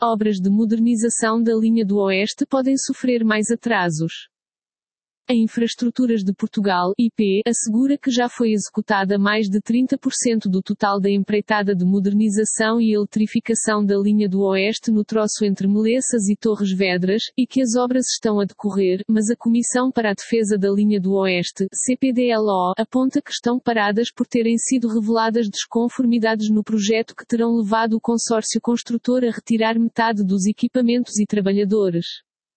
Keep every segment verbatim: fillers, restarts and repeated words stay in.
Obras de modernização da linha do Oeste podem sofrer mais atrasos. A Infraestruturas de Portugal, I P, assegura que já foi executada mais de trinta por cento do total da empreitada de modernização e eletrificação da linha do Oeste no troço entre Melessas e Torres Vedras, e que as obras estão a decorrer, mas a Comissão para a Defesa da Linha do Oeste, C P D L O, aponta que estão paradas por terem sido reveladas desconformidades no projeto que terão levado o consórcio construtor a retirar metade dos equipamentos e trabalhadores.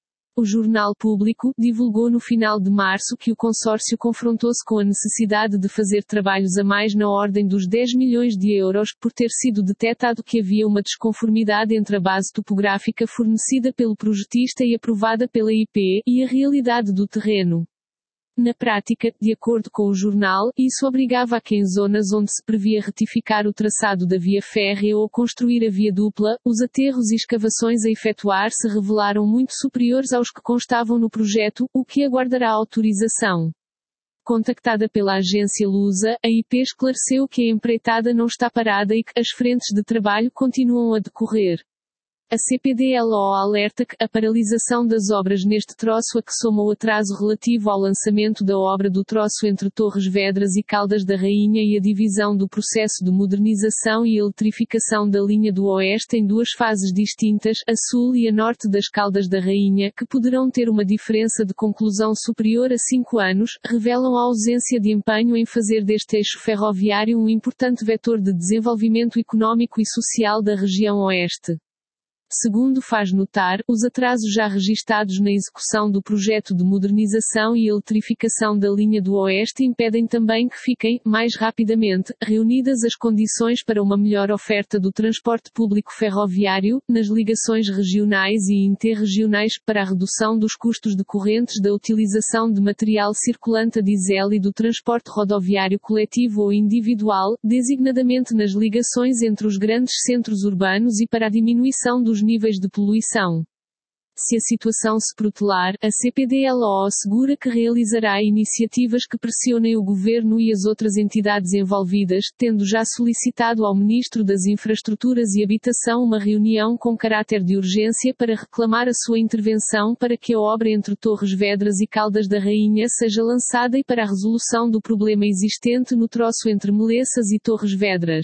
O Jornal Público divulgou no final de março que o consórcio confrontou-se com a necessidade de fazer trabalhos a mais na ordem dos dez milhões de euros, por ter sido detectado que havia uma desconformidade entre a base topográfica fornecida pelo projetista e aprovada pela I P, e a realidade do terreno. Na prática, de acordo com o jornal, isso obrigava a que em zonas onde se previa retificar o traçado da via férrea ou construir a via dupla, os aterros e escavações a efetuar se revelaram muito superiores aos que constavam no projeto, o que aguardará autorização. Contactada pela agência Lusa, a I P esclareceu que a empreitada não está parada e que as frentes de trabalho continuam a decorrer. A C P D L O alerta que a paralisação das obras neste troço a que soma o atraso relativo ao lançamento da obra do troço entre Torres Vedras e Caldas da Rainha e a divisão do processo de modernização e eletrificação da linha do Oeste em duas fases distintas, a sul e a norte das Caldas da Rainha, que poderão ter uma diferença de conclusão superior a cinco anos, revelam a ausência de empenho em fazer deste eixo ferroviário um importante vetor de desenvolvimento económico e social da região Oeste. Segundo faz notar, os atrasos já registados na execução do projeto de modernização e eletrificação da linha do Oeste impedem também que fiquem, mais rapidamente, reunidas as condições para uma melhor oferta do transporte público ferroviário, nas ligações regionais e interregionais, para a redução dos custos decorrentes da utilização de material circulante a diesel e do transporte rodoviário coletivo ou individual, designadamente nas ligações entre os grandes centros urbanos e para a diminuição dos níveis de poluição. Se a situação se protelar, a C P D L O assegura que realizará iniciativas que pressionem o Governo e as outras entidades envolvidas, tendo já solicitado ao Ministro das Infraestruturas e Habitação uma reunião com caráter de urgência para reclamar a sua intervenção para que a obra entre Torres Vedras e Caldas da Rainha seja lançada e para a resolução do problema existente no troço entre Melessas e Torres Vedras.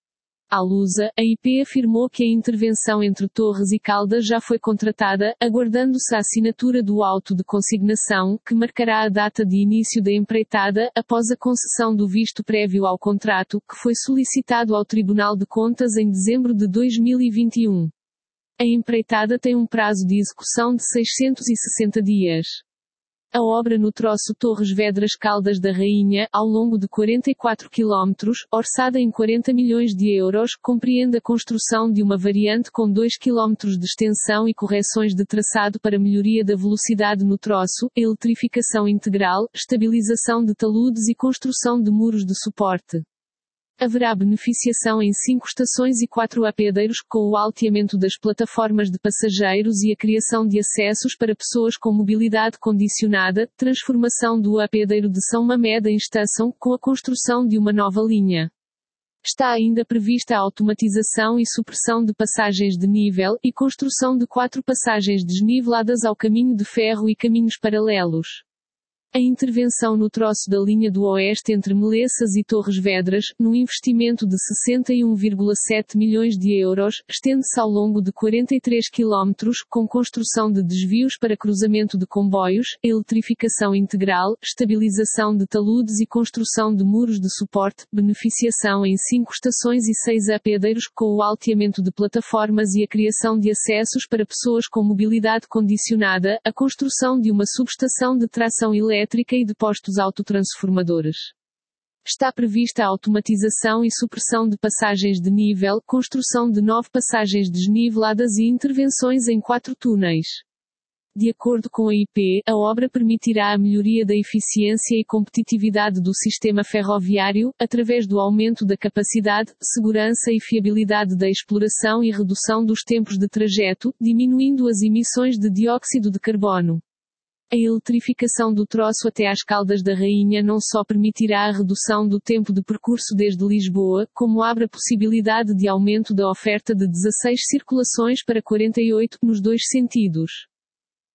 À Lusa, a I P afirmou que a intervenção entre Torres e Caldas já foi contratada, aguardando-se a assinatura do auto de consignação, que marcará a data de início da empreitada, após a concessão do visto prévio ao contrato, que foi solicitado ao Tribunal de Contas em dezembro de dois mil e vinte e um. A empreitada tem um prazo de execução de seiscentos e sessenta dias. A obra no troço Torres Vedras Caldas da Rainha, ao longo de quarenta e quatro quilómetros, orçada em quarenta milhões de euros, compreende a construção de uma variante com dois quilómetros de extensão e correções de traçado para melhoria da velocidade no troço, eletrificação integral, estabilização de taludes e construção de muros de suporte. Haverá beneficiação em cinco estações e quatro apeadeiros, com o alteamento das plataformas de passageiros e a criação de acessos para pessoas com mobilidade condicionada, transformação do apeadeiro de São Mamede em estação, com a construção de uma nova linha. Está ainda prevista a automatização e supressão de passagens de nível, e construção de quatro passagens desniveladas ao caminho de ferro e caminhos paralelos. A intervenção no troço da linha do Oeste entre Melessas e Torres Vedras, num investimento de sessenta e um vírgula sete milhões de euros, estende-se ao longo de quarenta e três quilómetros, com construção de desvios para cruzamento de comboios, eletrificação integral, estabilização de taludes e construção de muros de suporte, beneficiação em cinco estações e seis apeadeiros, com o alteamento de plataformas e a criação de acessos para pessoas com mobilidade condicionada, a construção de uma subestação de tração elétrica e de postos autotransformadores. Está prevista a automatização e supressão de passagens de nível, construção de nove passagens desniveladas e intervenções em quatro túneis. De acordo com a I P, a obra permitirá a melhoria da eficiência e competitividade do sistema ferroviário, através do aumento da capacidade, segurança e fiabilidade da exploração e redução dos tempos de trajeto, diminuindo as emissões de dióxido de carbono. A eletrificação do troço até às Caldas da Rainha não só permitirá a redução do tempo de percurso desde Lisboa, como abre a possibilidade de aumento da oferta de dezasseis circulações para quarenta e oito, nos dois sentidos.